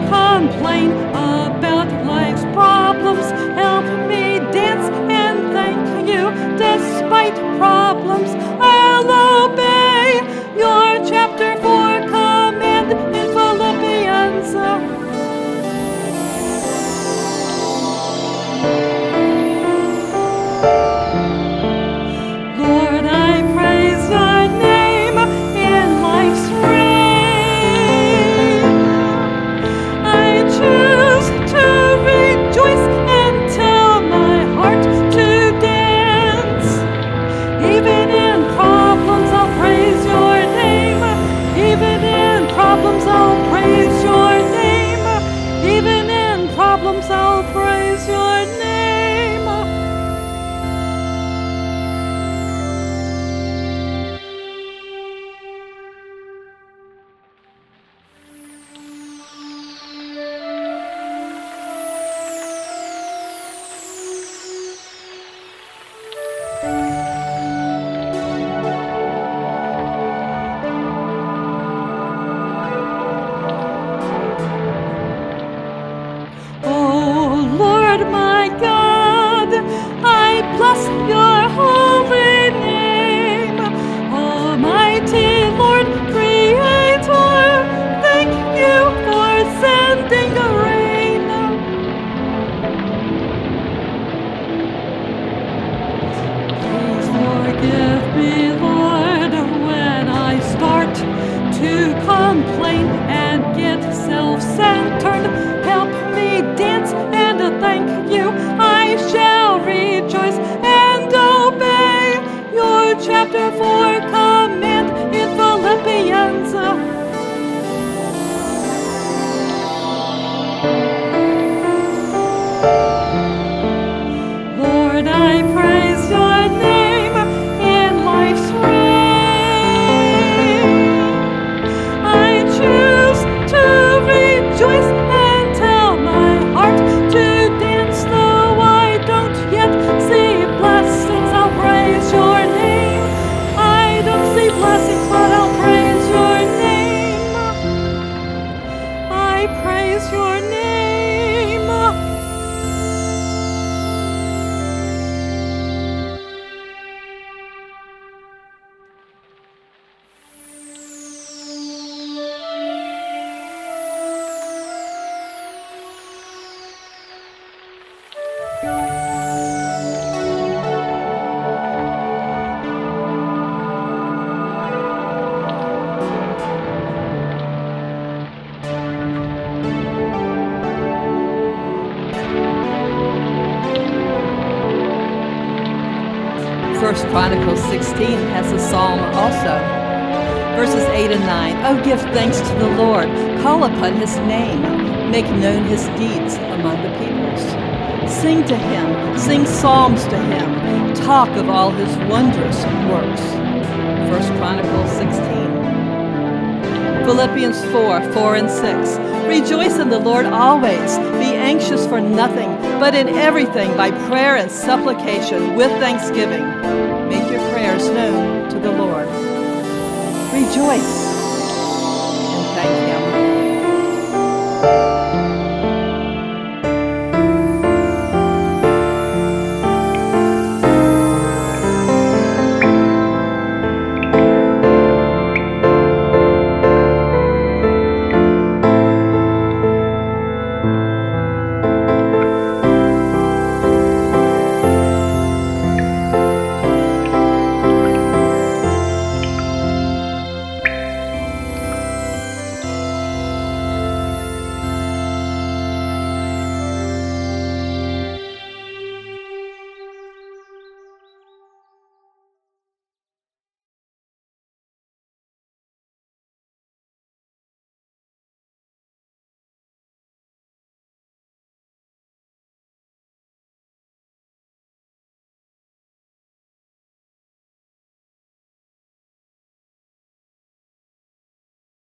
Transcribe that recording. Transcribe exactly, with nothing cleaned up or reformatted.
complain about life's problems. Help me dance and thank you despite problems. I'll obey your chapter four command in Philippians. Lord, I praise your name in life's frame. I choose to rejoice and tell my heart to dance. Even in problems, I'll praise your name. Even in problems, I'll praise your name. Even in problems, I'll praise your name. Oh Lord my God, I bless your holy name. Almighty Lord, Creator, thank you for sending a rain. Please forgive me, Lord, when I start to complain and get self-centered. Help me dance and thank you. I shall rejoice and obey your chapter four command in Philippians. Lord, I praise your name in life's frame. I choose to rejoice and tell my heart to dance, though I don't yet see blessings. I'll praise your name. I don't see blessings, but I'll praise your name. I praise your name. First Chronicles sixteen has a psalm also. Verses eight and nine. Oh, give thanks to the Lord. Call upon his name. Make known his deeds among the peoples. Sing to him. Sing psalms to him. Talk of all his wondrous works. First Chronicles sixteen. Philippians four, four and six. Rejoice in the Lord always. Be anxious for nothing, but in everything by prayer and supplication with thanksgiving. Make your prayers known to the Lord. Rejoice and thank him.